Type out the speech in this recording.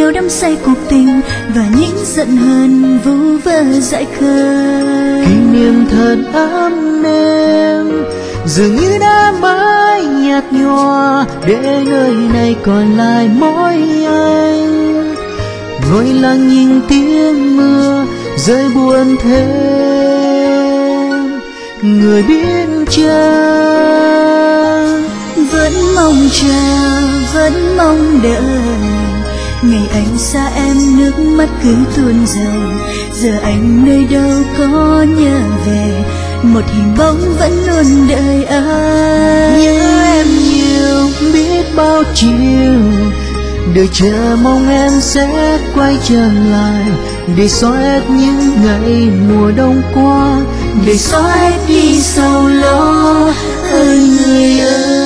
yêu đắm say cuộc tình và những giận hờn vu vơ dại khờ. Kỷ niệm thật ấm êm dường như đã mãi nhạt nhòa, để nơi này còn lại mỗi anh ngồi lặng nhìn tiếng mưa rơi buồn thêm. Người biết chăng vẫn mong chờ, vẫn mong đợi ngày anh xa em nước mắt cứ tuôn dòng. Giờ anh nơi đâu có nhớ về, một hình bóng vẫn luôn đợi anh. nhớ em nhiều biết bao chiều, đợi chờ mong em sẽ quay trở lại, để xóa hết những ngày mùa đông qua, để xóa hết đi sầu lo ơi người ơi.